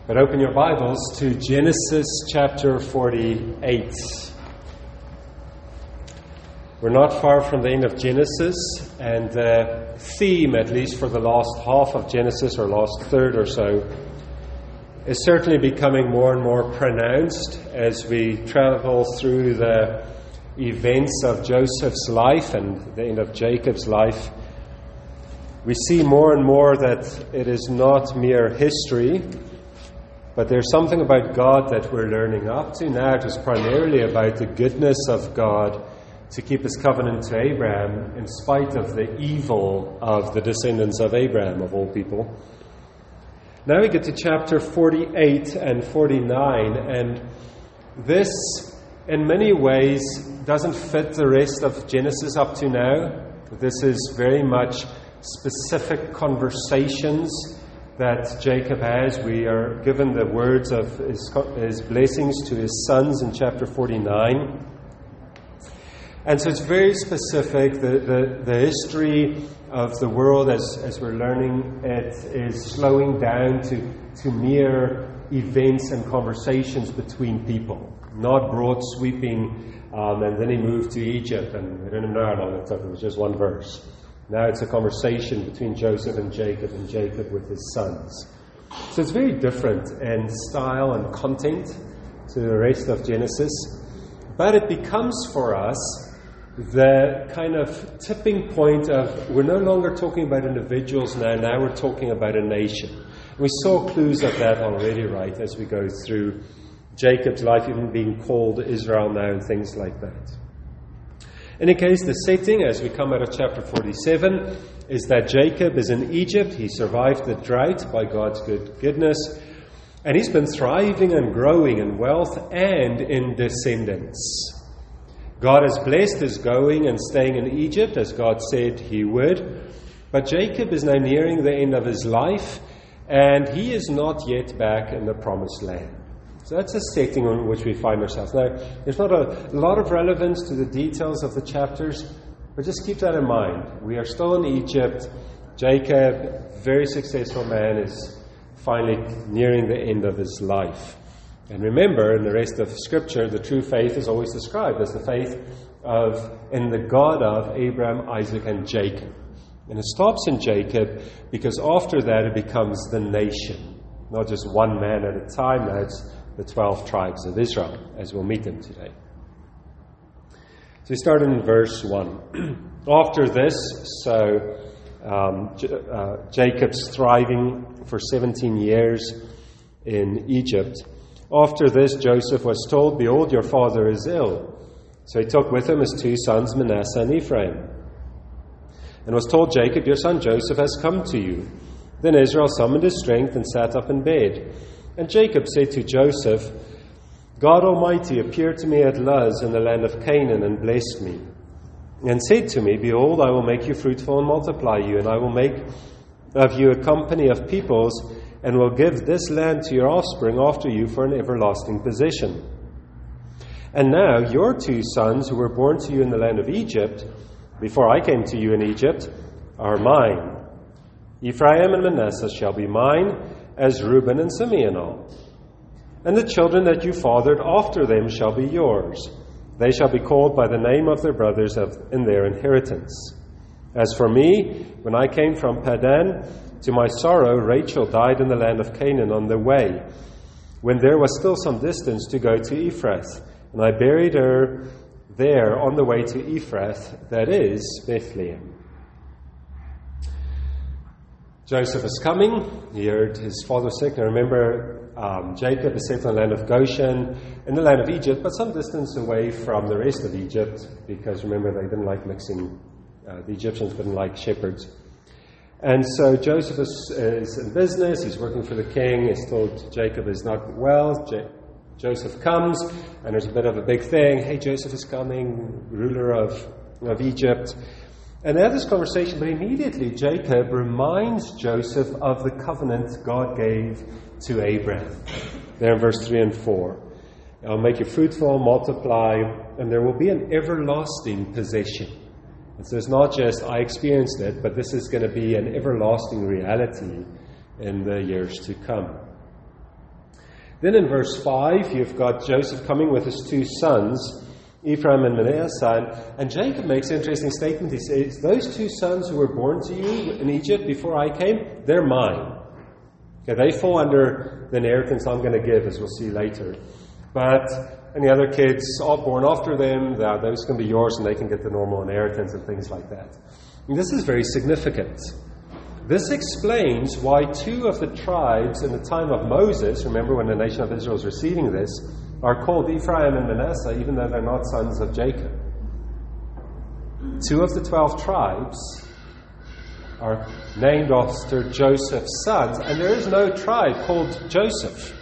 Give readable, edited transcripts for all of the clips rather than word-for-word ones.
But open your Bibles to Genesis chapter 48. We're not far from the end of Genesis, and the theme, at least for the last half of Genesis, or last third or so, is certainly becoming more and more pronounced as we travel through the events of Joseph's life and the end of Jacob's life. We see more and more that it is not mere history, but there's something about God that we're learning. Up to now, it was primarily about the goodness of God to keep His covenant to Abraham in spite of the evil of the descendants of Abraham, of all people. Now we get to chapter 48 and 49, and this, in many ways, doesn't fit the rest of Genesis up to now. This is very much specific conversations that Jacob has. We are given the words of his blessings to his sons in chapter 49. And so it's very specific. The history of the world as we're learning it is slowing down to mere events and conversations between people, not broad sweeping. And then he moved to Egypt, and I don't know how long it took. It was just one verse. Now it's a conversation between Joseph and Jacob with his sons. So it's very different in style and content to the rest of Genesis. But it becomes for us the kind of tipping point of we're no longer talking about individuals now we're talking about a nation. We saw clues of that already, right, as we go through Jacob's life, even being called Israel now and things like that. In any case, the setting, as we come out of chapter 47, is that Jacob is in Egypt. He survived the drought by God's goodness, and he's been thriving and growing in wealth and in descendants. God has blessed his going and staying in Egypt, as God said he would, but Jacob is now nearing the end of his life, and he is not yet back in the promised land. So that's the setting in which we find ourselves. Now, there's not a lot of relevance to the details of the chapters, but just keep that in mind. We are still in Egypt. Jacob, very successful man, is finally nearing the end of his life. And remember, in the rest of Scripture, the true faith is always described as the faith in the God of Abraham, Isaac, and Jacob. And it stops in Jacob because after that it becomes the nation. Not just one man at a time. Now it's the 12 tribes of Israel, as we'll meet them today. So we start in verse 1. After this, Jacob's thriving for 17 years in Egypt. After this, Joseph was told, "Behold, your father is ill." So he took with him his two sons, Manasseh and Ephraim, and was told, "Jacob, your son Joseph has come to you." Then Israel summoned his strength and sat up in bed. And Jacob said to Joseph, "God Almighty appeared to me at Luz in the land of Canaan and blessed me, and said to me, Behold, I will make you fruitful and multiply you, and I will make of you a company of peoples, and will give this land to your offspring after you for an everlasting possession. And now your two sons who were born to you in the land of Egypt, before I came to you in Egypt, are mine. Ephraim and Manasseh shall be mine, as Reuben and Simeon are. And the children that you fathered after them shall be yours. They shall be called by the name of their brothers in their inheritance. As for me, when I came from Padan, to my sorrow, Rachel died in the land of Canaan on the way, when there was still some distance to go to Ephrath. And I buried her there on the way to Ephrath, that is, Bethlehem. Joseph is coming. He heard his father sick. Now remember, Jacob is settled in the land of Goshen, in the land of Egypt, but some distance away from the rest of Egypt, because remember, they didn't like mixing. The Egyptians didn't like shepherds. And so Joseph is in business. He's working for the king. He's told Jacob is not well. Joseph comes, and there's a bit of a big thing. Hey, Joseph is coming, ruler of Egypt. And they have this conversation, but immediately Jacob reminds Joseph of the covenant God gave to Abraham. There in verse 3 and 4. I'll make you fruitful, multiply, and there will be an everlasting possession. And so it's not just I experienced it, but this is going to be an everlasting reality in the years to come. Then in verse 5, you've got Joseph coming with his two sons, Ephraim and Manasseh, and Jacob makes an interesting statement. He says, those two sons who were born to you in Egypt before I came, they're mine. Okay, they fall under the inheritance I'm going to give, as we'll see later. But any other kids all born after them, those can be yours and they can get the normal inheritance and things like that. And this is very significant. This explains why two of the tribes in the time of Moses, remember when the nation of Israel is receiving this, are called Ephraim and Manasseh, even though they're not sons of Jacob. 2 of the 12 tribes are named after Joseph's sons, and there is no tribe called Joseph.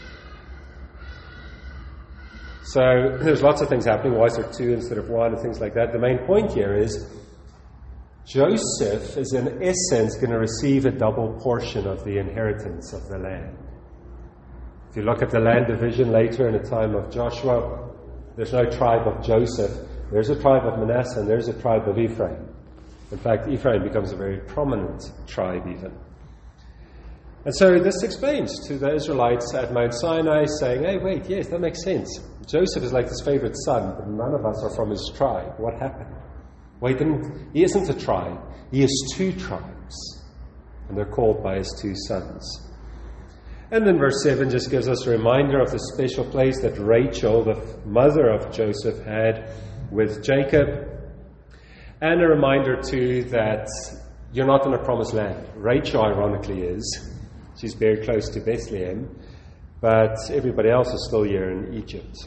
So there's lots of things happening. Why is there 2 instead of 1 and things like that? The main point here is Joseph is in essence going to receive a double portion of the inheritance of the land. If you look at the land division later in the time of Joshua, there's no tribe of Joseph. There's a tribe of Manasseh and there's a tribe of Ephraim. In fact, Ephraim becomes a very prominent tribe even. And so this explains to the Israelites at Mount Sinai, saying, hey, wait, yes, that makes sense. Joseph is like his favorite son, but none of us are from his tribe. What happened? Well, he isn't a tribe. He has 2 tribes. And they're called by his 2 sons. And then verse 7 just gives us a reminder of the special place that Rachel, the mother of Joseph, had with Jacob. And a reminder, too, that you're not in a promised land. Rachel, ironically, is. She's very close to Bethlehem. But everybody else is still here in Egypt.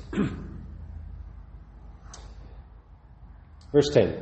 Verse 10.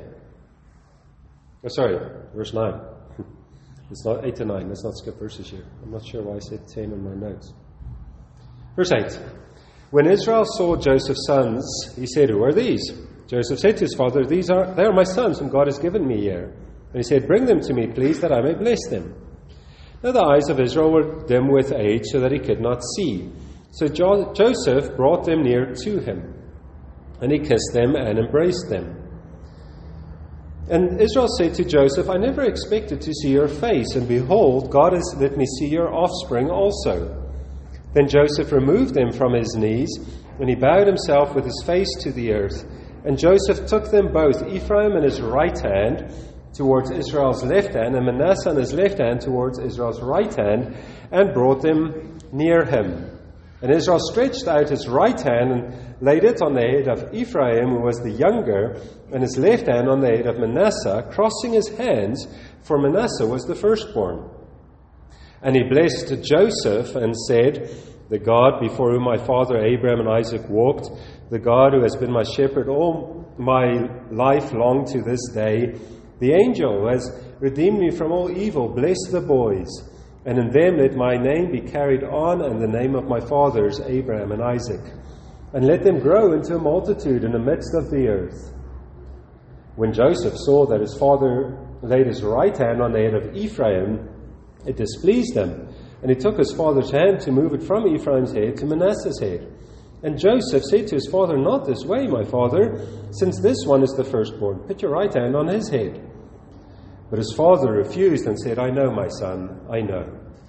Verse 9. It's not 8 to 9. Let's not skip verses here. I'm not sure why I said 10 in my notes. Verse 8. When Israel saw Joseph's sons, he said, who are these? Joseph said to his father, they are my sons whom God has given me here. And he said, bring them to me, please, that I may bless them. Now the eyes of Israel were dim with age, so that he could not see. So Joseph brought them near to him, and he kissed them and embraced them. And Israel said to Joseph, I never expected to see your face, and behold, God has let me see your offspring also. Then Joseph removed them from his knees, and he bowed himself with his face to the earth. And Joseph took them both, Ephraim on his right hand towards Israel's left hand, and Manasseh on his left hand towards Israel's right hand, and brought them near him. And Israel stretched out his right hand and laid it on the head of Ephraim, who was the younger, and his left hand on the head of Manasseh, crossing his hands, for Manasseh was the firstborn. And he blessed Joseph and said, the God before whom my father Abraham and Isaac walked, the God who has been my shepherd all my life long to this day, the angel who has redeemed me from all evil, bless the boys. And in them let my name be carried on, and the name of my fathers, Abraham and Isaac. And let them grow into a multitude in the midst of the earth. When Joseph saw that his father laid his right hand on the head of Ephraim, it displeased him. And he took his father's hand to move it from Ephraim's head to Manasseh's head. And Joseph said to his father, not this way, my father, since this one is the firstborn. Put your right hand on his head. But his father refused and said, I know, my son, I know.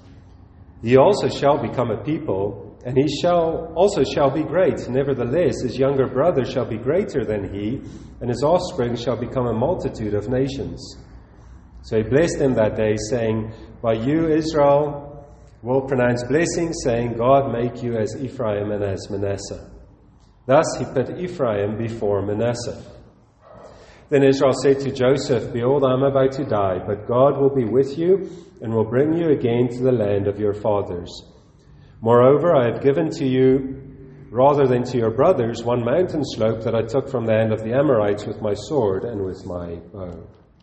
He also shall become a people, and he also shall be great. Nevertheless, his younger brother shall be greater than he, and his offspring shall become a multitude of nations. So he blessed them that day, saying, by you, Israel, will pronounce blessing, saying, God make you as Ephraim and as Manasseh. Thus he put Ephraim before Manasseh. Then Israel said to Joseph, behold, I am about to die, but God will be with you and will bring you again to the land of your fathers. Moreover, I have given to you, rather than to your brothers, one mountain slope that I took from the hand of the Amorites with my sword and with my bow.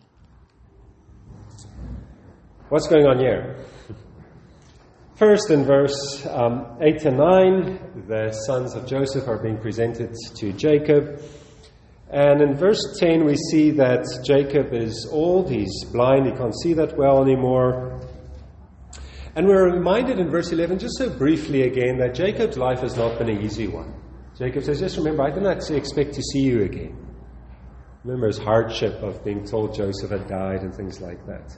What's going on here? First, in verse 8 to 9, the sons of Joseph are being presented to Jacob. And in verse 10, we see that Jacob is old, he's blind, he can't see that well anymore. And we're reminded in verse 11, just so briefly again, that Jacob's life has not been an easy one. Jacob says, just remember, I didn't actually expect to see you again. Remember his hardship of being told Joseph had died and things like that.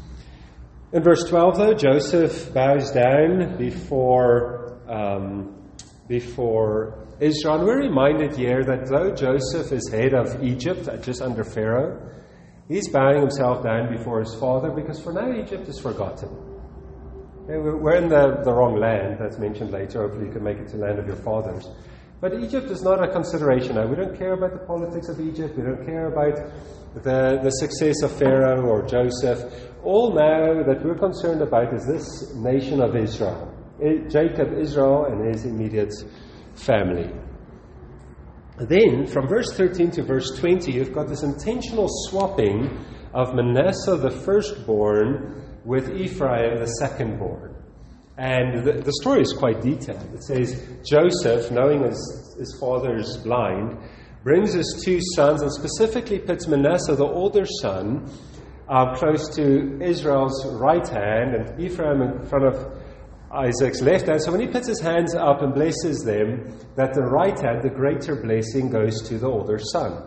In verse 12, though, Joseph bows down before before Israel. And we're reminded here that though Joseph is head of Egypt, just under Pharaoh, he's bowing himself down before his father because for now Egypt is forgotten. Okay, we're in the wrong land, that's mentioned later. Hopefully you can make it to the land of your fathers. But Egypt is not a consideration now. We don't care about the politics of Egypt. We don't care about the success of Pharaoh or Joseph. All now that we're concerned about is this nation of Israel. Jacob, Israel, and his immediate family. Then, from verse 13 to verse 20, you've got this intentional swapping of Manasseh, the firstborn, with Ephraim, the secondborn. And the story is quite detailed. It says, Joseph, knowing his father is blind, brings his two sons and specifically puts Manasseh, the older son, close to Israel's right hand and Ephraim in front of Isaac's left hand. So when he puts his hands up and blesses them, that the right hand, the greater blessing, goes to the older son.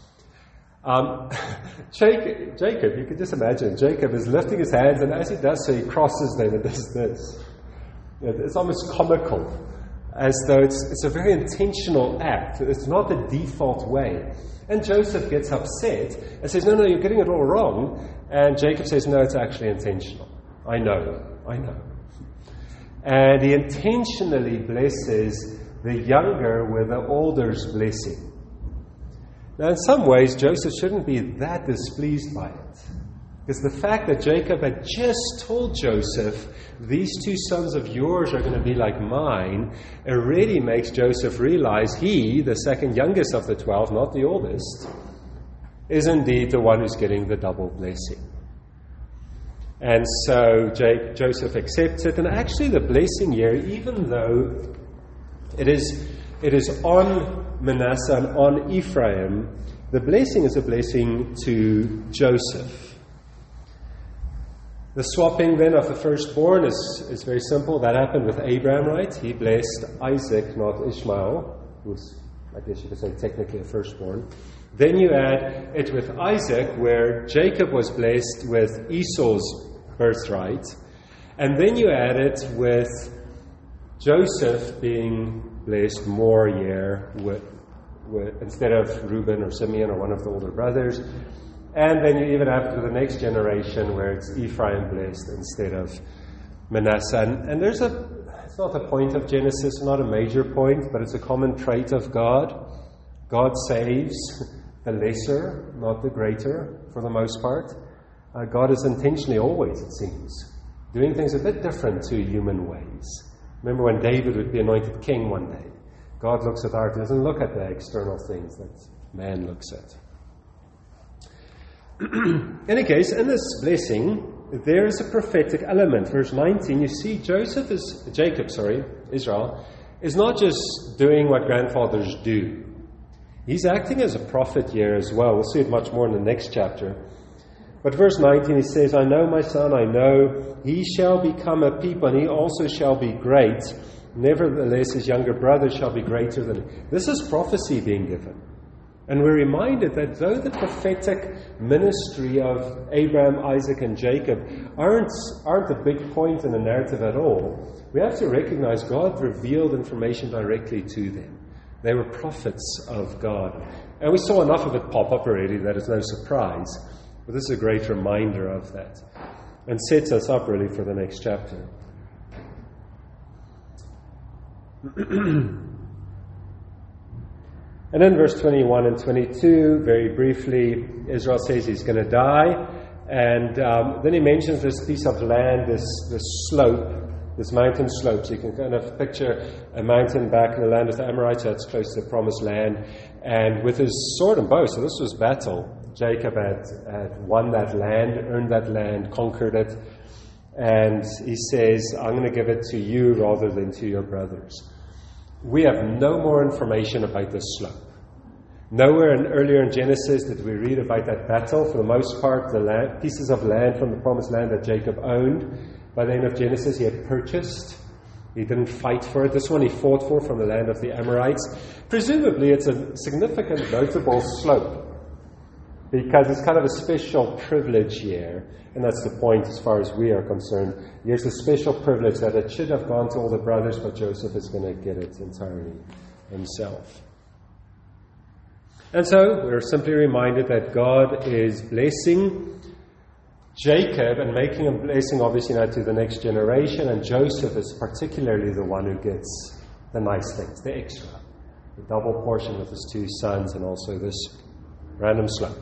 Jacob, you can just imagine, Jacob is lifting his hands, and as he does so, he crosses them and does this. It's almost comical, as though it's a very intentional act. It's not the default way. And Joseph gets upset and says, no, you're getting it all wrong. And Jacob says, no, it's actually intentional. I know. And he intentionally blesses the younger with the older's blessing. Now, in some ways, Joseph shouldn't be that displeased by it. Because the fact that Jacob had just told Joseph, these two sons of yours are going to be like mine, already makes Joseph realize he, the second youngest of the 12, not the oldest, is indeed the one who's getting the double blessing. And so Joseph accepts it. And actually the blessing here, even though it is on Manasseh and on Ephraim, the blessing is a blessing to Joseph. The swapping then of the firstborn is very simple. That happened with Abraham, right? He blessed Isaac, not Ishmael, who's, I guess you could say, technically a firstborn. Then you add it with Isaac, where Jacob was blessed with Esau's birthright. And then you add it with Joseph being blessed more here with instead of Reuben or Simeon or one of the older brothers. And then you even have it to the next generation where it's Ephraim blessed instead of Manasseh. And it's not a point of Genesis, not a major point, but it's a common trait of God. God saves the lesser, not the greater, for the most part. God is intentionally always, it seems, doing things a bit different to human ways. Remember when David would be anointed king one day. God looks at art, doesn't look at the external things that man looks at. In any case, in this blessing, there is a prophetic element. Verse 19, you see Jacob, Israel, is not just doing what grandfathers do. He's acting as a prophet here as well. We'll see it much more in the next chapter. But verse 19, he says, I know, my son, I know, he shall become a people, and he also shall be great. Nevertheless, his younger brother shall be greater than him. This is prophecy being given. And we're reminded that though the prophetic ministry of Abraham, Isaac, and Jacob aren't a big point in the narrative at all, we have to recognize God revealed information directly to them. They were prophets of God. And we saw enough of it pop up already that it's no surprise. But this is a great reminder of that. And sets us up really for the next chapter. And in verse 21 and 22, very briefly, Israel says he's going to die. And then he mentions this piece of land, this slope, this mountain slope. So you can kind of picture a mountain back in the land of the Amorites that's close to the promised land. And with his sword and bow, so this was battle. Jacob had won that land, earned that land, conquered it. And he says, I'm going to give it to you rather than to your brothers. We have no more information about this slope. Nowhere earlier in Genesis did we read about that battle. For the most part, the pieces of land from the promised land that Jacob owned, by the end of Genesis, he had purchased. He didn't fight for it. This one he fought for from the land of the Amorites. Presumably, it's a significant, notable slope. because it's kind of a special privilege year, and that's the point as far as we are concerned. Here's a special privilege that it should have gone to all the brothers, but Joseph is going to get it entirely himself. And so we're simply reminded that God is blessing Jacob and making a blessing obviously now to the next generation, and Joseph is particularly the one who gets the nice things, the extra, the double portion with his 2 sons and also this random slump.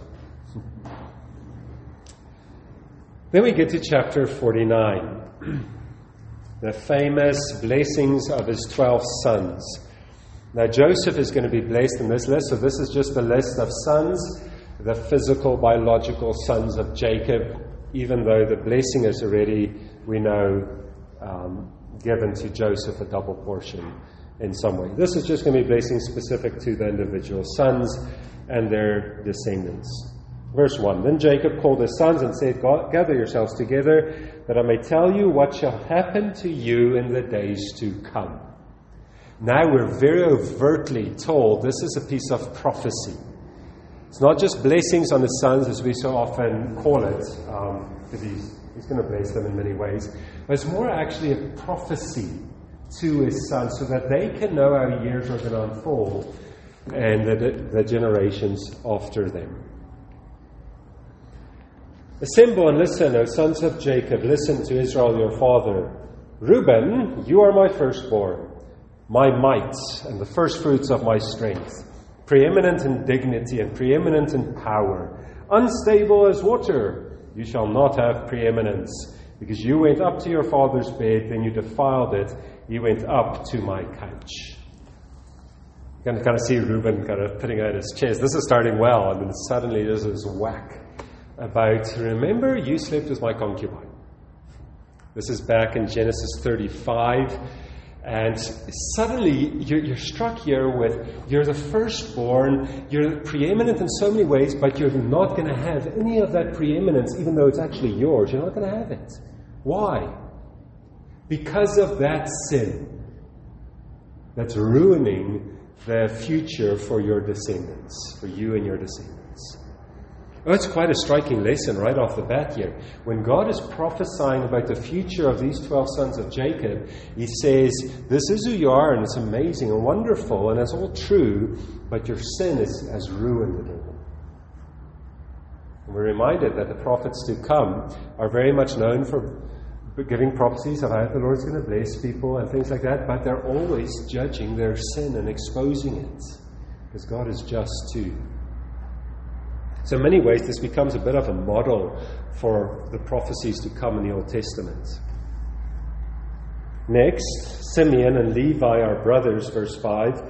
Then we get to chapter 49, the famous blessings of his 12 sons. Now Joseph is going to be blessed in this list, so this is just the list of sons, the physical, biological sons of Jacob, even though the blessing is already, we know, given to Joseph a double portion in some way. This is just going to be blessings specific to the individual sons and their descendants. Verse 1, Then Jacob called his sons and said, Gather yourselves together, that I may tell you what shall happen to you in the days to come. Now we're very overtly told this is a piece of prophecy. It's not just blessings on his sons, as we so often call it, because he's going to bless them in many ways. But it's more actually a prophecy to his sons so that they can know how years are going to unfold and the generations after them. Assemble and listen, O sons of Jacob, listen to Israel your father. Reuben, you are my firstborn, my might, and the firstfruits of my strength, preeminent in dignity and preeminent in power, unstable as water. You shall not have preeminence, because you went up to your father's bed, then you defiled it. You went up to my couch. You can kind of see Reuben kind of putting out his chest. This is starting well, and then suddenly there's this whack about, remember, you slept with my concubine. This is back in Genesis 35. And suddenly you're struck here with, you're the firstborn, you're preeminent in so many ways, but you're not going to have any of that preeminence, even though it's actually yours. You're not going to have it. Why? Because of that sin that's ruining the future for your descendants, for you and your descendants. Oh, it's quite a striking lesson right off the bat here. When God is prophesying about the future of these 12 sons of Jacob, he says, this is who you are, and it's amazing and wonderful, and it's all true, but your sin has ruined it all. And we're reminded that the prophets to come are very much known for giving prophecies of how the Lord's going to bless people and things like that, but they're always judging their sin and exposing it, because God is just too. So in many ways, this becomes a bit of a model for the prophecies to come in the Old Testament. Next, Simeon and Levi are brothers, verse 5.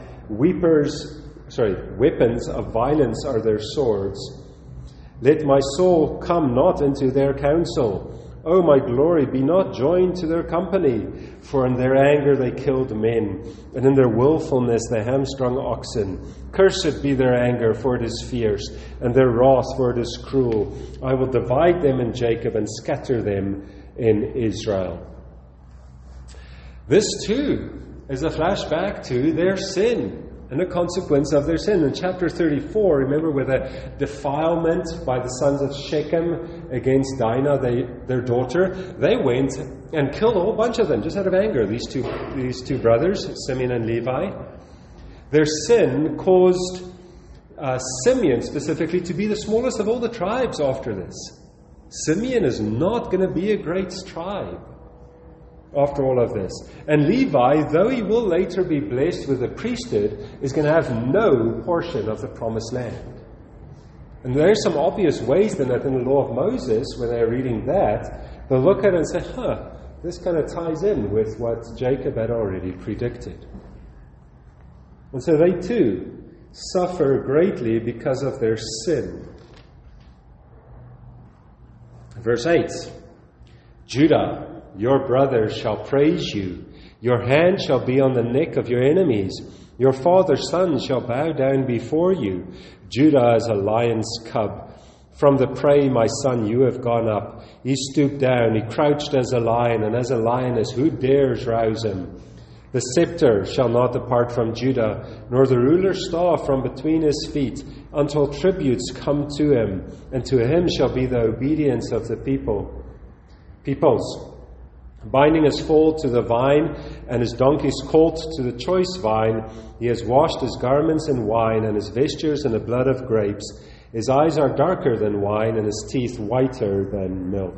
Weapons of violence are their swords. Let my soul come not into their counsel. O my glory, be not joined to their company. For in their anger they killed men, and in their willfulness they hamstrung oxen. Cursed be their anger, for it is fierce, and their wrath, for it is cruel. I will divide them in Jacob and scatter them in Israel. This too is a flashback to their sin and a consequence of their sin. In chapter 34, remember, with a defilement by the sons of Shechem against Dinah, their daughter, they went and killed a whole bunch of them just out of anger. These two brothers, Simeon and Levi. Their sin caused Simeon specifically to be the smallest of all the tribes after this. Simeon is not going to be a great tribe after all of this. And Levi, though he will later be blessed with the priesthood, is going to have no portion of the promised land. And there are some obvious ways then that in the law of Moses, when they're reading that, they'll look at it and say, this kind of ties in with what Jacob had already predicted. And so they too suffer greatly because of their sin. Verse 8, Judah, your brothers shall praise you. Your hand shall be on the neck of your enemies. Your father's sons shall bow down before you. Judah is a lion's cub. From the prey, my son, you have gone up. He stooped down. He crouched as a lion, and as a lioness, who dares rouse him? The scepter shall not depart from Judah, nor the ruler's staff from between his feet, until tributes come to him, and to him shall be the obedience of the peoples. Binding his foal to the vine, and his donkey's colt to the choice vine, he has washed his garments in wine, and his vestures in the blood of grapes. His eyes are darker than wine, and his teeth whiter than milk.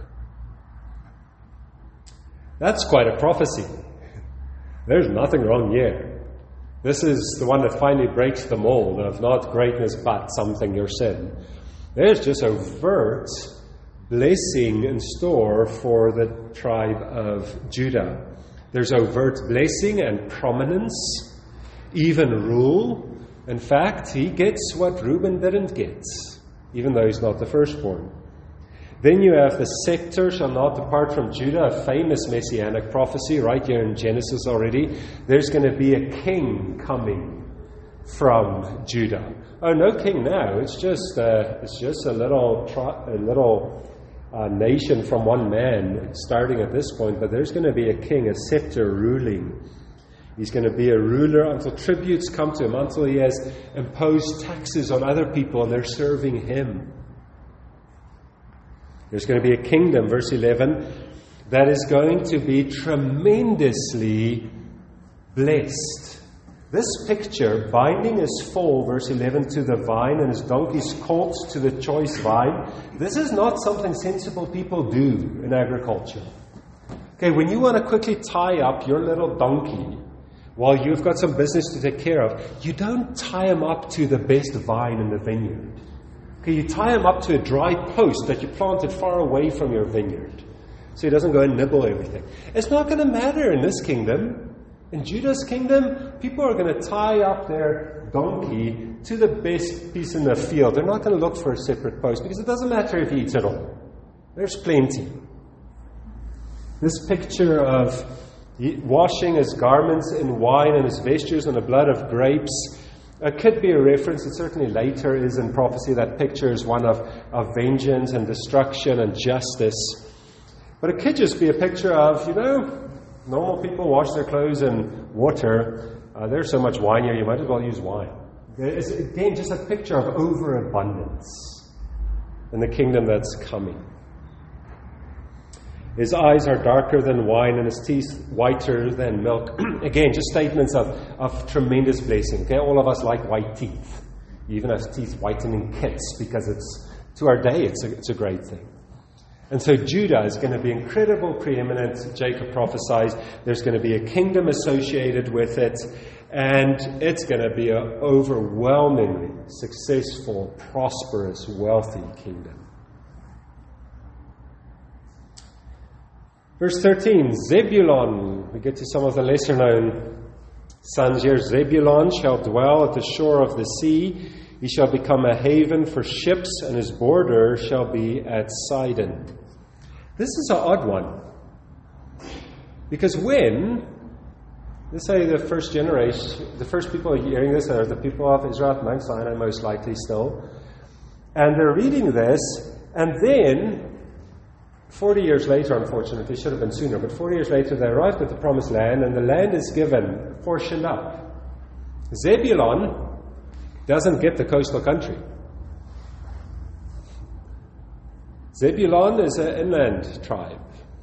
That's quite a prophecy. There's nothing wrong here. This is the one that finally breaks the mold of not greatness but something your sin. There's just overt blessing in store for the tribe of Judah. There's overt blessing and prominence, even rule. In fact, he gets what Reuben didn't get, even though he's not the firstborn. Then you have the scepter shall not depart from Judah, a famous messianic prophecy right here in Genesis already. There's going to be a king coming from Judah. Oh, no king now. It's just a little nation from one man starting at this point. But there's going to be a king, a scepter ruling. He's going to be a ruler until tributes come to him, until he has imposed taxes on other people and they're serving him. There's going to be a kingdom, verse 11, that is going to be tremendously blessed. This picture, binding his foal, verse 11, to the vine and his donkey's colt to the choice vine, this is not something sensible people do in agriculture. Okay, when you want to quickly tie up your little donkey while you've got some business to take care of, you don't tie him up to the best vine in the vineyard. Okay, you tie him up to a dry post that you planted far away from your vineyard so he doesn't go and nibble everything. It's not going to matter in this kingdom. In Judah's kingdom, people are going to tie up their donkey to the best piece in the field. They're not going to look for a separate post because it doesn't matter if he eats it all. There's plenty. This picture of washing his garments in wine and his vestures in the blood of grapes could be a reference. It certainly later is in prophecy. That picture is one of vengeance and destruction and justice. But it could just be a picture of, normal people wash their clothes in water. There's so much wine here, you might as well use wine. It's, again, just a picture of overabundance in the kingdom that's coming. His eyes are darker than wine and his teeth whiter than milk. Again, just statements of tremendous blessing. Okay, all of us like white teeth. You even have teeth whitening kits because it's, to our day, it's a great thing. And so Judah is going to be incredible, preeminent. Jacob prophesies there's going to be a kingdom associated with it, and it's going to be an overwhelmingly successful, prosperous, wealthy kingdom. Verse 13, Zebulon. We get to some of the lesser known sons here. Zebulon shall dwell at the shore of the sea. He shall become a haven for ships, and his border shall be at Sidon. This is an odd one. Because when, let's say the first generation, the first people hearing this are the people of Israel at Mount Sinai, most likely still, and they're reading this, and then 40 years later, unfortunately, it should have been sooner, but 40 years later they arrived at the promised land, and the land is given, portioned up. Zebulon doesn't get the coastal country. Zebulon is an inland tribe.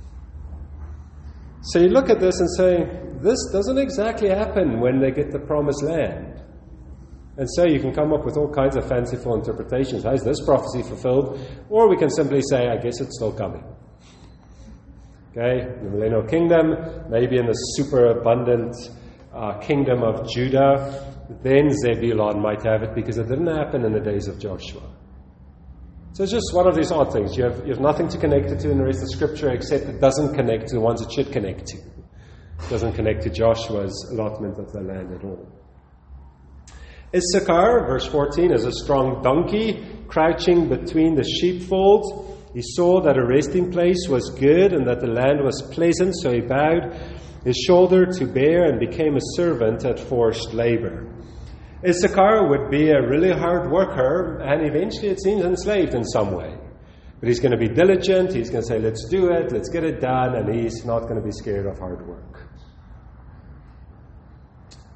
So you look at this and say, this doesn't exactly happen when they get the promised land. And so you can come up with all kinds of fanciful interpretations. How is this prophecy fulfilled? Or we can simply say, I guess it's still coming. Okay, the millennial kingdom, maybe in the super abundant kingdom of Judah, then Zebulon might have it because it didn't happen in the days of Joshua. So it's just one of these odd things. You have nothing to connect it to in the rest of Scripture except it doesn't connect to the ones it should connect to. It doesn't connect to Joshua's allotment of the land at all. Issachar, verse 14, is a strong donkey crouching between the sheepfolds. He saw that a resting place was good and that the land was pleasant, so he bowed his shoulder to bear and became a servant at forced labor. Issachar would be a really hard worker and eventually, it seems, enslaved in some way. But he's going to be diligent, he's going to say, let's do it, let's get it done, and he's not going to be scared of hard work.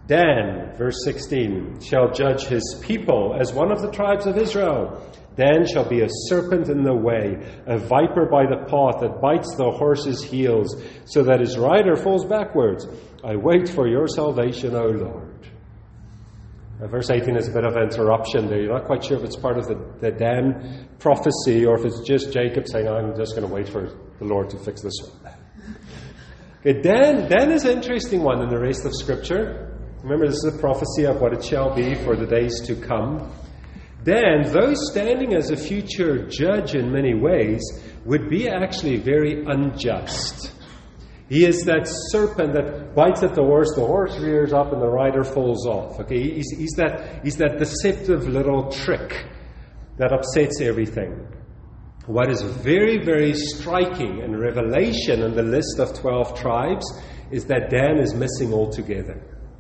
Dan, verse 16, shall judge his people as one of the tribes of Israel. Dan shall be a serpent in the way, a viper by the path that bites the horse's heels, so that his rider falls backwards. I wait for your salvation, O Lord. Verse 18 is a bit of an interruption there. You're not quite sure if it's part of the Dan prophecy or if it's just Jacob saying, I'm just going to wait for the Lord to fix this one. Okay, Dan is an interesting one in the rest of Scripture. Remember, this is a prophecy of what it shall be for the days to come. Dan, though standing as a future judge in many ways, would be actually very unjust. He is that serpent that bites at the horse rears up and the rider falls off. Okay, he's that deceptive little trick that upsets everything. What is very, very striking in Revelation in the list of 12 tribes is that Dan is missing altogether.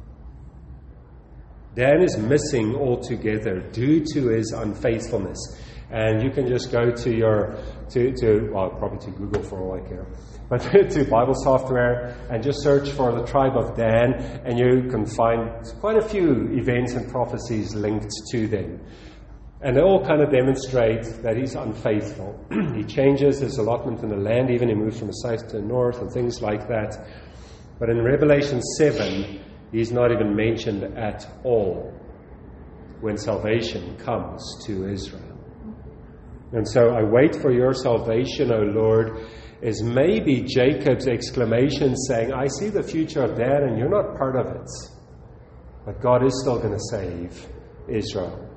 Dan is missing altogether due to his unfaithfulness. And you can just go probably to Google for all I care, but to Bible software and just search for the tribe of Dan, and you can find quite a few events and prophecies linked to them. And they all kind of demonstrate that he's unfaithful. He changes his allotment in the land, even he moves from the south to the north and things like that. But in Revelation 7, he's not even mentioned at all when salvation comes to Israel. And so, I wait for your salvation, O Lord, is maybe Jacob's exclamation saying, I see the future of Dan and you're not part of it. But God is still going to save Israel.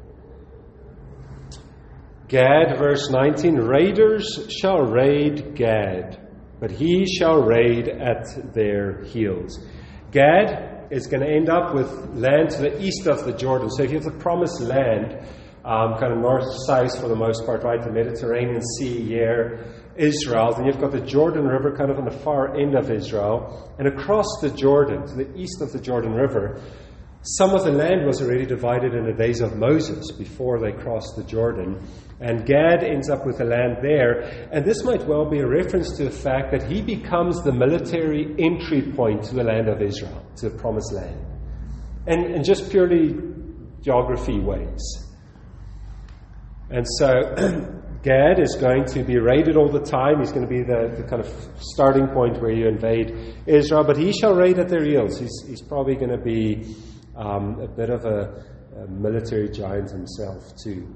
Gad, verse 19, raiders shall raid Gad, but he shall raid at their heels. Gad is going to end up with land to the east of the Jordan. So if you have the promised land, kind of north-south for the most part, right, the Mediterranean Sea here, Israel, then you've got the Jordan River kind of on the far end of Israel, and across the Jordan, to the east of the Jordan River, some of the land was already divided in the days of Moses before they crossed the Jordan. And Gad ends up with the land there. And this might well be a reference to the fact that he becomes the military entry point to the land of Israel, to the promised land. And just purely geography ways. And so Gad is going to be raided all the time. He's going to be the kind of starting point where you invade Israel. But he shall raid at their heels. He's probably going to be a bit of a military giant himself too.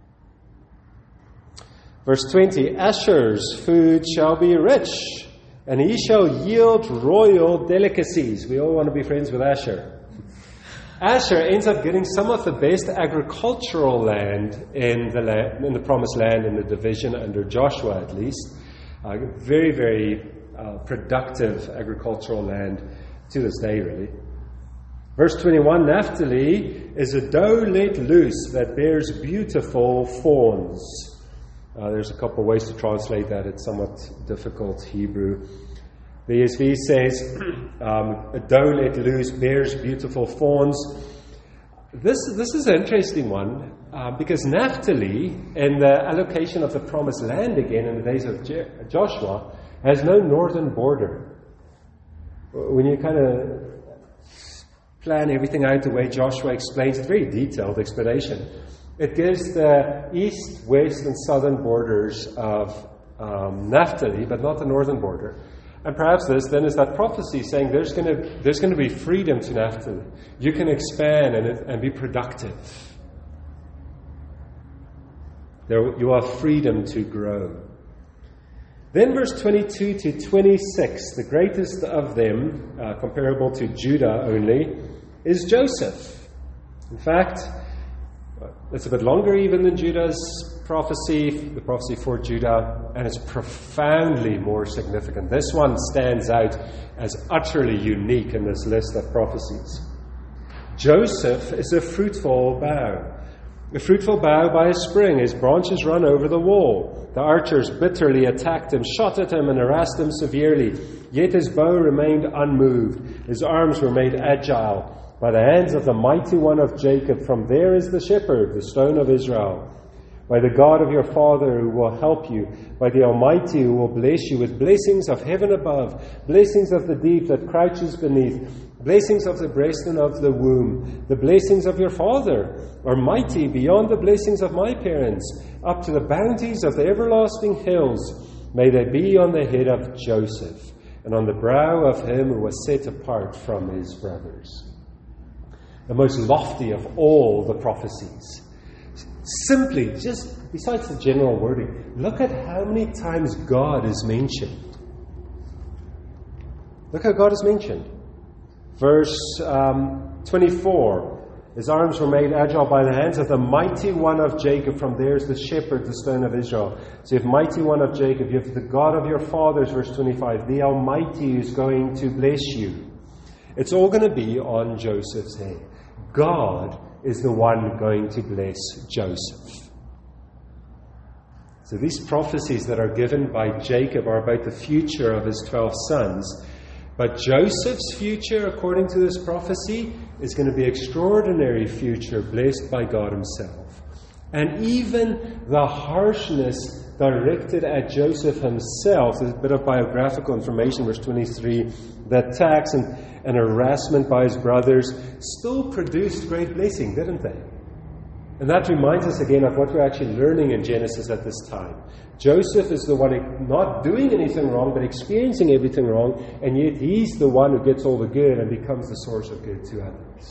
Verse 20, Asher's food shall be rich, and he shall yield royal delicacies. We all want to be friends with Asher. Asher ends up getting some of the best agricultural land in the promised land, in the division under Joshua at least. Very, very productive agricultural land to this day, really. Verse 21, Naphtali is a doe let loose that bears beautiful fawns. There's a couple of ways to translate that. It's somewhat difficult Hebrew. The ESV says, a doe let loose bears beautiful fawns. This is an interesting one, because Naphtali, in the allocation of the promised land again in the days of Joshua, has no northern border. When you kind of plan everything out the way Joshua explains, it's a very detailed explanation. It gives the east, west, and southern borders of Naphtali, but not the northern border. And perhaps this then is that prophecy saying there's going to be freedom to Naphtali. You can expand and be productive. You have freedom to grow. Then verse 22 to 26, the greatest of them, comparable to Judah only, is Joseph. In fact, it's a bit longer even than Judah's prophecy, the prophecy for Judah, and it's profoundly more significant. This one stands out as utterly unique in this list of prophecies. Joseph is a fruitful bough. A fruitful bough by a spring. His branches run over the wall. The archers bitterly attacked him, shot at him, and harassed him severely. Yet his bow remained unmoved. His arms were made agile by the hands of the mighty one of Jacob. From there is the shepherd, the stone of Israel. By the God of your father who will help you, by the Almighty who will bless you with blessings of heaven above, blessings of the deep that crouches beneath, blessings of the breast and of the womb. The blessings of your father are mighty beyond the blessings of my parents, up to the bounties of the everlasting hills. May they be on the head of Joseph, and on the brow of him who was set apart from his brothers. The most lofty of all the prophecies. Simply, just besides the general wording, look at how many times God is mentioned. Look how God is mentioned. Verse 24. His arms were made agile by the hands of the mighty one of Jacob. From there is the shepherd, the stone of Israel. So you have mighty one of Jacob. You have the God of your fathers, verse 25. The Almighty is going to bless you. It's all going to be on Joseph's head. God is the one going to bless Joseph. So these prophecies that are given by Jacob are about the future of his 12 sons. But Joseph's future, according to this prophecy, is going to be an extraordinary future blessed by God himself. And even the harshness directed at Joseph himself, there's a bit of biographical information, verse 23, that attacks and harassment by his brothers still produced great blessing, didn't they? And that reminds us again of what we're actually learning in Genesis at this time. Joseph is the one not doing anything wrong, but experiencing everything wrong, and yet he's the one who gets all the good and becomes the source of good to others.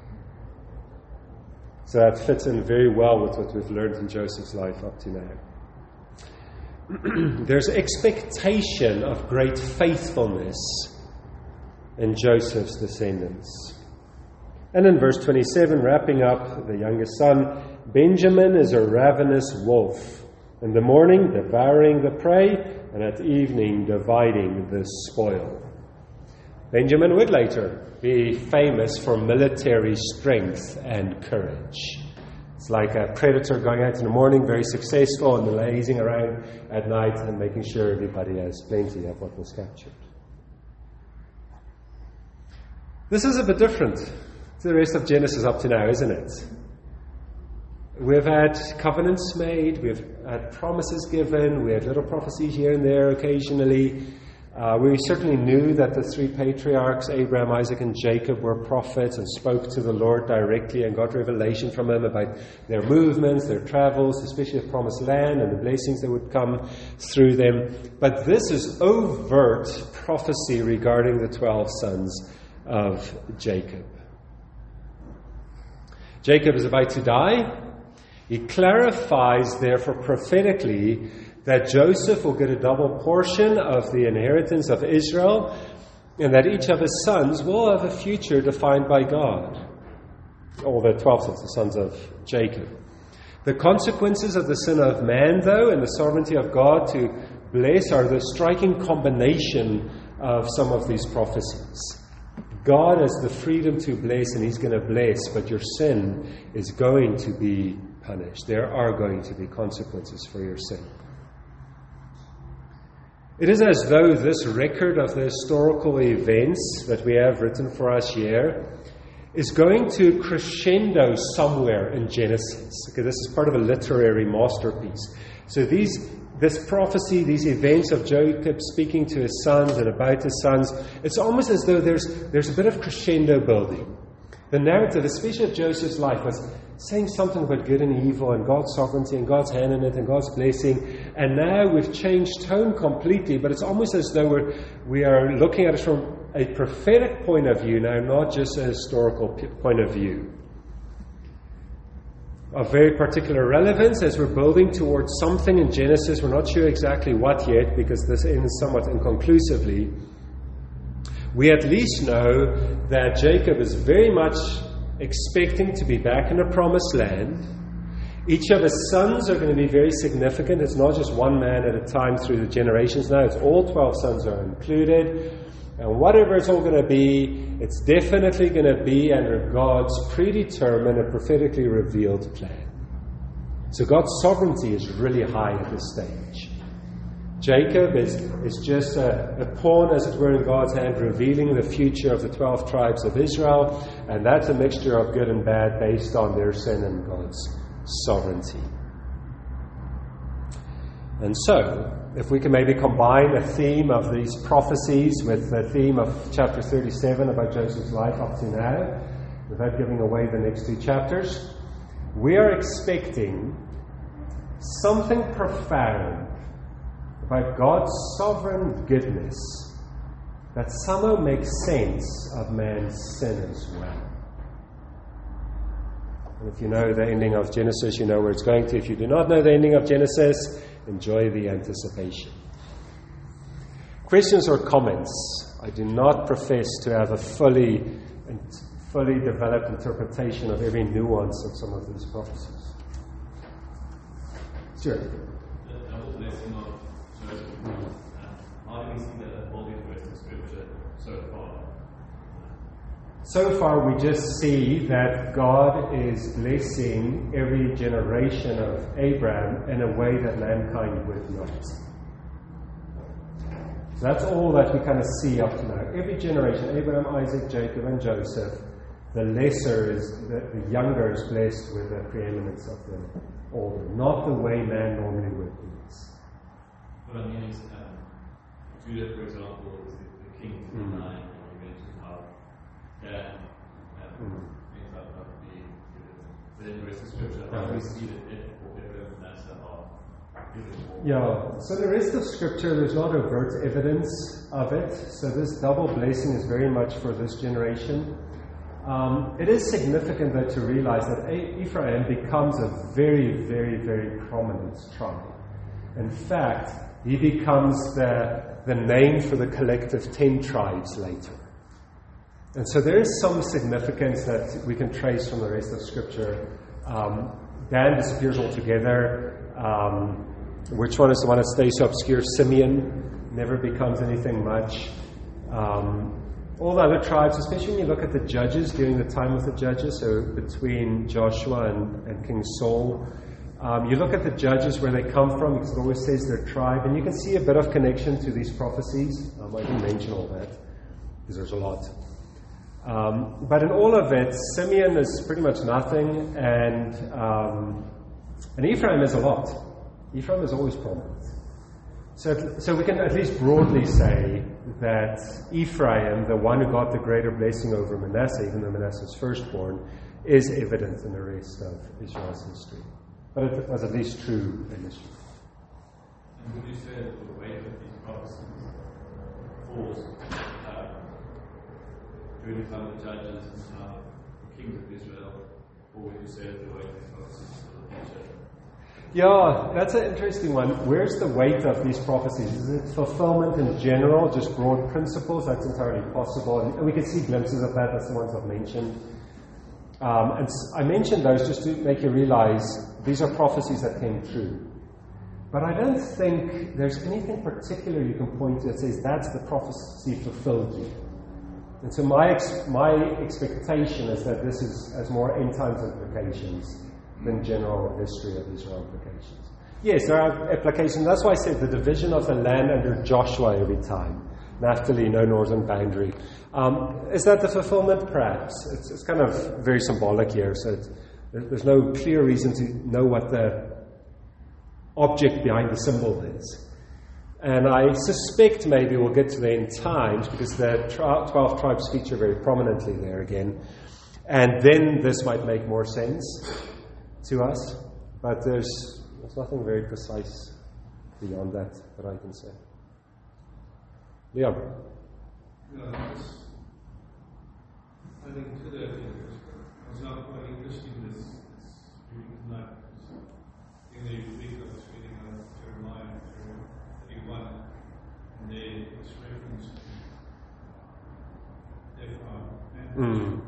So that fits in very well with what we've learned in Joseph's life up to now. There's expectation of great faithfulness in Joseph's descendants. And in verse 27, wrapping up the youngest son, Benjamin is a ravenous wolf. In the morning, devouring the prey, and at evening, dividing the spoil. Benjamin would later be famous for military strength and courage. It's like a predator going out in the morning, very successful, and lazing around at night and making sure everybody has plenty of what was captured. This is a bit different to the rest of Genesis up to now, isn't it? We've had covenants made, we've had promises given, we had little prophecies here and there occasionally. We certainly knew that the three patriarchs, Abraham, Isaac, and Jacob, were prophets and spoke to the Lord directly and got revelation from him about their movements, their travels, especially the promised land and the blessings that would come through them. But this is overt prophecy regarding the 12 sons of Jacob. Jacob is about to die. He clarifies, therefore, prophetically, that Joseph will get a double portion of the inheritance of Israel, and that each of his sons will have a future defined by God. All the 12 sons, the sons of Jacob. The consequences of the sin of man, though, and the sovereignty of God to bless are the striking combination of some of these prophecies. God has the freedom to bless, and He's going to bless, but your sin is going to be punished. There are going to be consequences for your sin. It is as though this record of the historical events that we have written for us here is going to crescendo somewhere in Genesis. Okay, this is part of a literary masterpiece. So this prophecy, these events of Jacob speaking to his sons and about his sons, it's almost as though there's a bit of crescendo building. The narrative, especially of Joseph's life, was saying something about good and evil and God's sovereignty and God's hand in it and God's blessing. And now we've changed tone completely, but it's almost as though we are looking at it from a prophetic point of view now, not just a historical point of view. Of very particular relevance as we're building towards something in Genesis. We're not sure exactly what yet because this ends somewhat inconclusively. We at least know that Jacob is very much expecting to be back in the promised land. Each of his sons are going to be very significant. It's not just one man at a time through the generations now. It's all 12 sons are included. And whatever it's all going to be, it's definitely going to be under God's predetermined and prophetically revealed plan. So God's sovereignty is really high at this stage. Jacob is just a pawn, as it were, in God's hand, revealing the future of the 12 tribes of Israel. And that's a mixture of good and bad based on their sin and God's sovereignty. And so, if we can maybe combine a theme of these prophecies with the theme of chapter 37 about Joseph's life up to now, without giving away the next two chapters, we are expecting something profound about God's sovereign goodness that somehow makes sense of man's sin as well. And if you know the ending of Genesis, you know where it's going to. If you do not know the ending of Genesis, enjoy the anticipation. Questions or comments? I do not profess to have a fully developed interpretation of every nuance of some of these prophecies. Sure. The double blessing of Joseph. How do we see that unfolding in the Scripture so far? So far, we just see that God is blessing every generation of Abraham in a way that mankind would not. So that's all that we kind of see up to now. Every generation, Abraham, Isaac, Jacob, and Joseph, the lesser is, the younger is blessed with the preeminence of the older, not the way man normally would be. What I mean is, Judah, for example, is the king in the line, and you mentioned how Dan ends up not being given. But in the rest of Scripture, how do we see that Ephraim and Manasseh are given more? Yeah, so the rest of Scripture, there's not overt evidence of it. So this double blessing is very much for this generation. It is significant, though, to realize that Ephraim becomes a very, very, very prominent tribe. In fact, he becomes the name for the collective 10 tribes later. And so there is some significance that we can trace from the rest of Scripture. Dan disappears altogether. Which one is the one that stays so obscure? Simeon never becomes anything much. All the other tribes, especially when you look at the judges during the time of the judges, so between Joshua and King Saul, you look at the judges where they come from, because it always says their tribe, and you can see a bit of connection to these prophecies. I didn't mention all that, because there's a lot. But in all of it, Simeon is pretty much nothing, and Ephraim is a lot. Ephraim is always prominent. So we can at least broadly say that Ephraim, the one who got the greater blessing over Manasseh, even though Manasseh is firstborn, is evident in the rest of Israel's history. But it was at least true initially. And would you say that the weight of these prophecies falls during the time of the judges and the kings of Israel, or would you say that the weight of these prophecies is for the future? Yeah, that's an interesting one. Where's the weight of these prophecies? Is it fulfillment in general, just broad principles? That's entirely possible. And we can see glimpses of that. That's the ones I've mentioned. And I mentioned those just to make you realize these are prophecies that came true. But I don't think there's anything particular you can point to that says that's the prophecy fulfilled you. And so my expectation is that this has more end times implications than general history of Israel implications. Yes, there are applications. That's why I said the division of the land under Joshua every time. Naphtali, no northern boundary. Is that the fulfillment? Perhaps. It's kind of very symbolic here, so there's no clear reason to know what the object behind the symbol is. And I suspect maybe we'll get to the end times, because the 12 tribes feature very prominently there again. And then this might make more sense to us, but there's nothing very precise beyond that I can say. Leon? I think two other things. I was not quite interested in this reading tonight. In the week I was reading Jeremiah 31, and it's reference to Ephraim and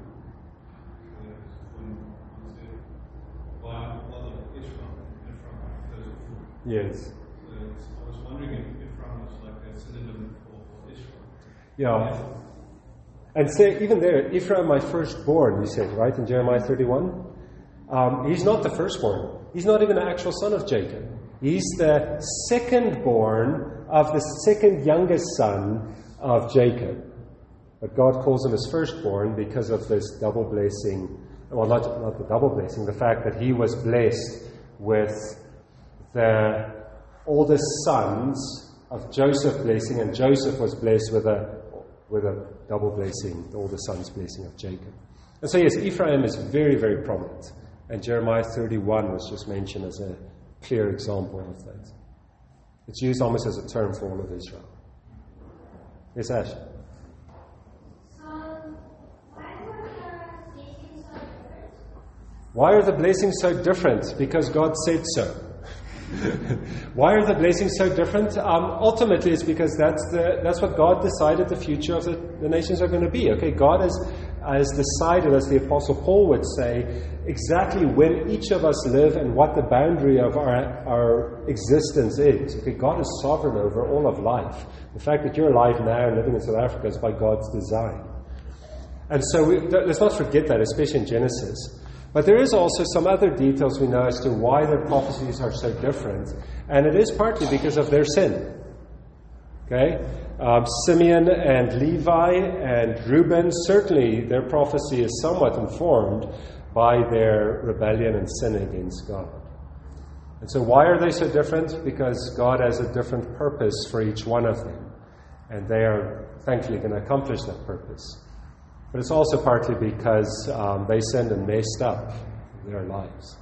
Yes. I was wondering if Ephraim was like a synonym for Israel. Yeah. And say, even there, Ephraim, my firstborn, you said, right, in Jeremiah 31? He's not the firstborn. He's not even an actual son of Jacob. He's the secondborn of the second youngest son of Jacob. But God calls him his firstborn because of this double blessing. Well, not the double blessing, the fact that he was blessed with the all the sons of Joseph blessing, and Joseph was blessed with a double blessing, all the sons blessing of Jacob. And so yes, Ephraim is very, very prominent. And Jeremiah 31 was just mentioned as a clear example of that. It's used almost as a term for all of Israel. Yes, Ash? Why are the blessings so different? Because God said so. Why are the blessings so different? Ultimately, it's because that's what God decided the future of the nations are going to be. Okay, God has decided, as the Apostle Paul would say, exactly when each of us live and what the boundary of our existence is. Okay, God is sovereign over all of life. The fact that you're alive now and living in South Africa is by God's design. And so let's not forget that, especially in Genesis. But there is also some other details we know as to why their prophecies are so different. And it is partly because of their sin. Okay? Simeon and Levi and Reuben, certainly their prophecy is somewhat informed by their rebellion and sin against God. And so why are they so different? Because God has a different purpose for each one of them. And they are thankfully going to accomplish that purpose. But it's also partly because they sinned and messed up their lives.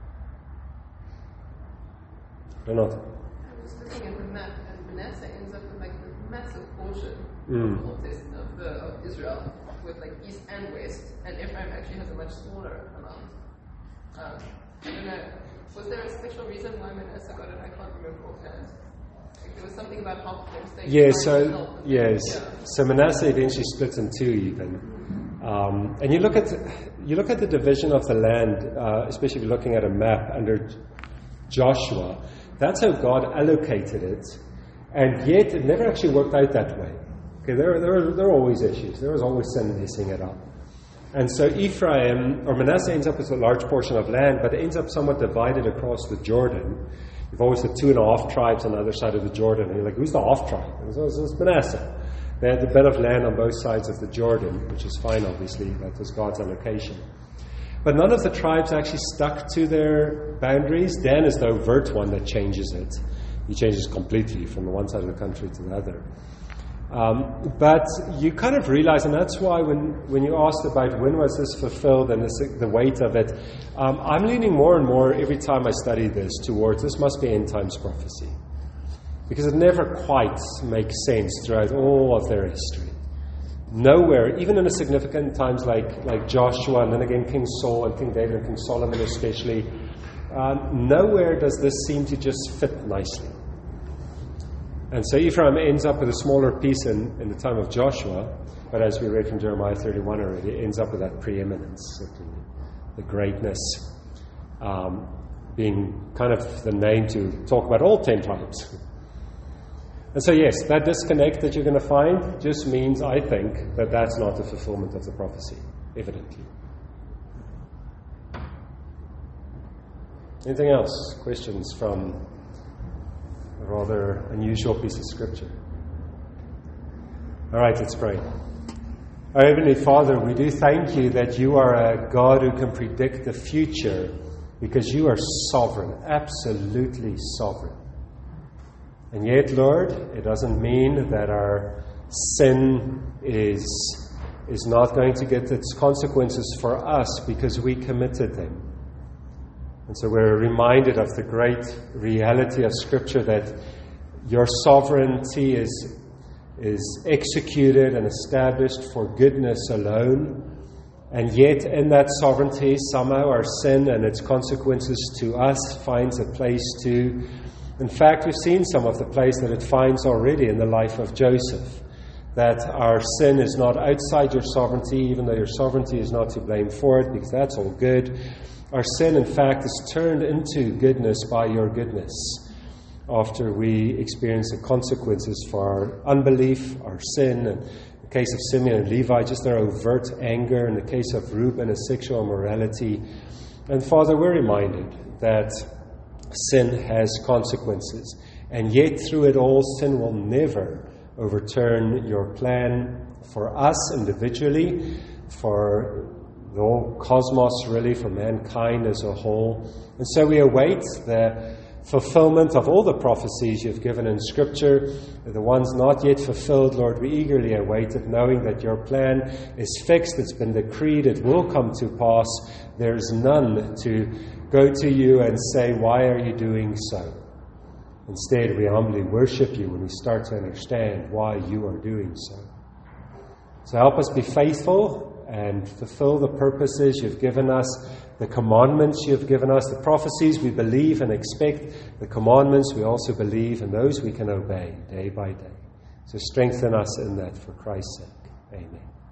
They're not. I was looking at the map, and Manasseh ends up with like a massive portion of Israel, with like east and west, and Ephraim actually has a much smaller amount. I don't know. Was there a special reason why Manasseh got it? I can't remember offhand. Like there was something about half of them staying. So Manasseh eventually splits in two even. And you look at the division of the land, especially if you're looking at a map under Joshua. That's how God allocated it, and yet it never actually worked out that way. Okay, there were always issues. There was always sin messing it up. And so Ephraim, or Manasseh, ends up with a large portion of land, but it ends up somewhat divided across the Jordan. You've always had 2.5 tribes on the other side of the Jordan. And you're like, who's the half tribe? And so it's Manasseh. They had a bit of land on both sides of the Jordan, which is fine, obviously. That was God's allocation. But none of the tribes actually stuck to their boundaries. Dan is the overt one that changes it. He changes completely from the one side of the country to the other. But you kind of realize, and that's why when you asked about when was this fulfilled and the weight of it, I'm leaning more and more every time I study this towards this must be end times prophecy. Because it never quite makes sense throughout all of their history. Nowhere, even in the significant times like Joshua and then again King Saul and King David and King Solomon especially, nowhere does this seem to just fit nicely. And so Ephraim ends up with a smaller piece in the time of Joshua, but as we read from Jeremiah 31 already, it ends up with that preeminence, certainly, the greatness, being kind of the name to talk about all 10 tribes. And so yes, that disconnect that you're going to find just means, I think, that that's not the fulfillment of the prophecy, evidently. Anything else? Questions from a rather unusual piece of scripture? All right, let's pray. Our Heavenly Father, we do thank you that you are a God who can predict the future because you are sovereign, absolutely sovereign. And yet, Lord, it doesn't mean that our sin is not going to get its consequences for us because we committed them. And so we're reminded of the great reality of Scripture that your sovereignty is executed and established for goodness alone. And yet in that sovereignty, somehow our sin and its consequences to us finds a place too. In fact, we've seen some of the place that it finds already in the life of Joseph. That our sin is not outside your sovereignty, even though your sovereignty is not to blame for it, because that's all good. Our sin, in fact, is turned into goodness by your goodness after we experience the consequences for our unbelief, our sin. In the case of Simeon and Levi, just their overt anger. In the case of Reuben, a sexual immorality. And Father, we're reminded that sin has consequences. And yet through it all, sin will never overturn your plan for us individually, for the whole cosmos really, for mankind as a whole. And so we await the fulfillment of all the prophecies you've given in Scripture. The ones not yet fulfilled, Lord, we eagerly await it, knowing that your plan is fixed, it's been decreed, it will come to pass. There's none to go to you and say, why are you doing so? Instead, we humbly worship you when we start to understand why you are doing so. So help us be faithful and fulfill the purposes you've given us, the commandments you've given us, the prophecies we believe and expect, the commandments we also believe, and those we can obey day by day. So strengthen us in that for Christ's sake. Amen.